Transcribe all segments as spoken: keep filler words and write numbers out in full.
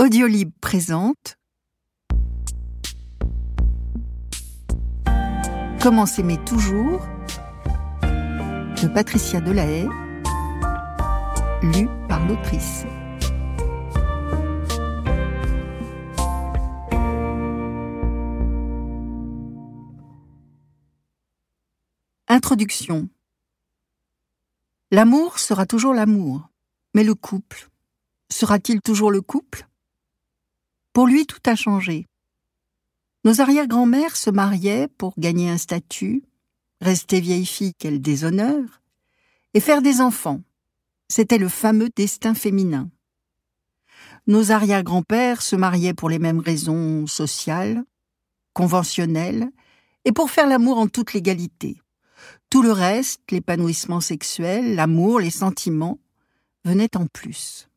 Audiolib présente Comment s'aimer toujours de Patricia Delahaye, lu par l'autrice. Introduction. L'amour sera toujours l'amour, mais le couple, sera-t-il toujours le couple ? Pour lui, tout a changé. Nos arrière-grand-mères se mariaient pour gagner un statut, rester vieille fille quel déshonneur, et faire des enfants. C'était le fameux destin féminin. Nos arrière-grands-pères se mariaient pour les mêmes raisons sociales, conventionnelles, et pour faire l'amour en toute légalité. Tout le reste, l'épanouissement sexuel, l'amour, les sentiments, venaient en plus.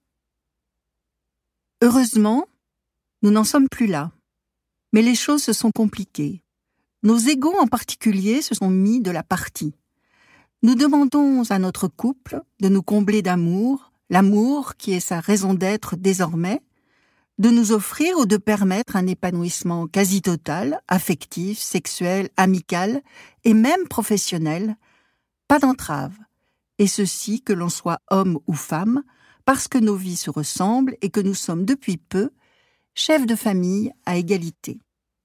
Heureusement, nous n'en sommes plus là. Mais les choses se sont compliquées. Nos égos en particulier se sont mis de la partie. Nous demandons à notre couple de nous combler d'amour, l'amour qui est sa raison d'être désormais, de nous offrir ou de permettre un épanouissement quasi total, affectif, sexuel, amical et même professionnel, pas d'entrave, et ceci que l'on soit homme ou femme, parce que nos vies se ressemblent et que nous sommes depuis peu chefs de famille à égalité.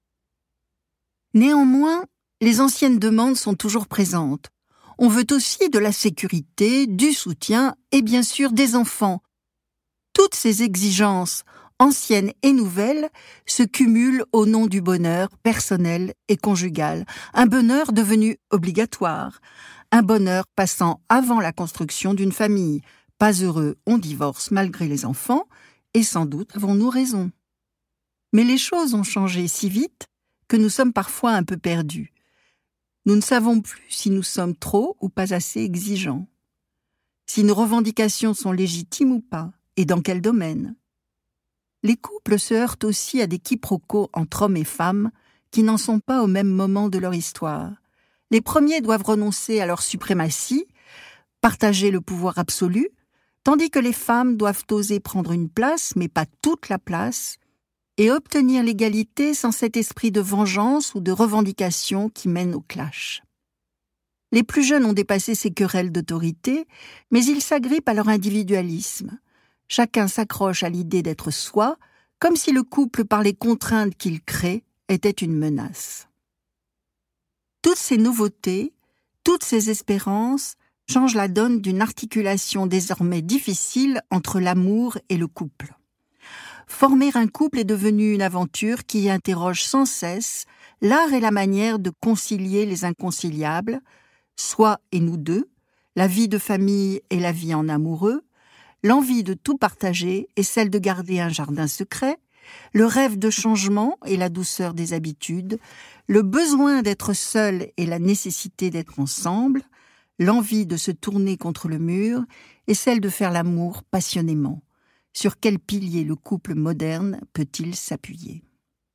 Néanmoins, les anciennes demandes sont toujours présentes. On veut aussi de la sécurité, du soutien et bien sûr des enfants. Toutes ces exigences, anciennes et nouvelles, se cumulent au nom du bonheur personnel et conjugal, un bonheur devenu obligatoire, un bonheur passant avant la construction d'une famille. Pas heureux, on divorce malgré les enfants, et sans doute avons-nous raison. Mais les choses ont changé si vite que nous sommes parfois un peu perdus. Nous ne savons plus si nous sommes trop ou pas assez exigeants, si nos revendications sont légitimes ou pas, et dans quel domaine. Les couples se heurtent aussi à des quiproquos entre hommes et femmes qui n'en sont pas au même moment de leur histoire. Les premiers doivent renoncer à leur suprématie, partager le pouvoir absolu, tandis que les femmes doivent oser prendre une place, mais pas toute la place, et obtenir l'égalité sans cet esprit de vengeance ou de revendication qui mène au clash. Les plus jeunes ont dépassé ces querelles d'autorité, mais ils s'agrippent à leur individualisme. Chacun s'accroche à l'idée d'être soi, comme si le couple, par les contraintes qu'il crée, était une menace. Toutes ces nouveautés, toutes ces espérances, changent la donne d'une articulation désormais difficile entre l'amour et le couple. Former un couple est devenu une aventure qui interroge sans cesse l'art et la manière de concilier les inconciliables, soi et nous deux, la vie de famille et la vie en amoureux, l'envie de tout partager et celle de garder un jardin secret, le rêve de changement et la douceur des habitudes, le besoin d'être seul et la nécessité d'être ensemble, l'envie de se tourner contre le mur et celle de faire l'amour passionnément. Sur quel pilier le couple moderne peut-il s'appuyer ?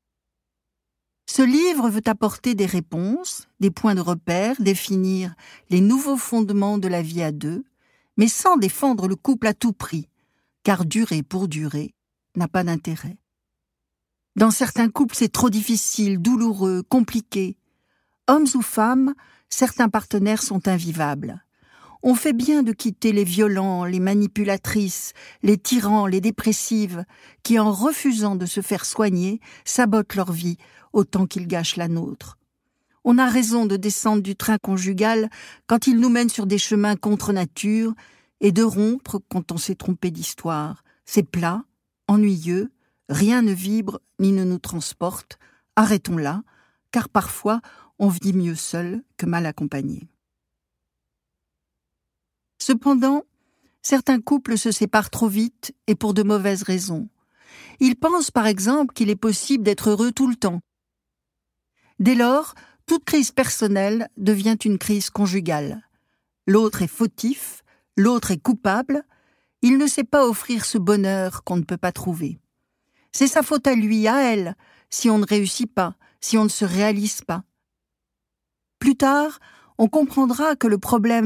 Ce livre veut apporter des réponses, des points de repère, définir les nouveaux fondements de la vie à deux, mais sans défendre le couple à tout prix, car durer pour durer n'a pas d'intérêt. Dans certains couples, c'est trop difficile, douloureux, compliqué. Hommes ou femmes, certains partenaires sont invivables. On fait bien de quitter les violents, les manipulatrices, les tyrans, les dépressives, qui, en refusant de se faire soigner, sabotent leur vie autant qu'ils gâchent la nôtre. On a raison de descendre du train conjugal quand il nous mène sur des chemins contre nature et de rompre quand on s'est trompé d'histoire. C'est plat, ennuyeux, rien ne vibre ni ne nous transporte. Arrêtons là, car parfois on vit mieux seul que mal accompagné. Cependant, certains couples se séparent trop vite et pour de mauvaises raisons. Ils pensent par exemple qu'il est possible d'être heureux tout le temps. Dès lors, toute crise personnelle devient une crise conjugale. L'autre est fautif, l'autre est coupable, il ne sait pas offrir ce bonheur qu'on ne peut pas trouver. C'est sa faute à lui, à elle, si on ne réussit pas, si on ne se réalise pas. Plus tard, on comprendra que le problème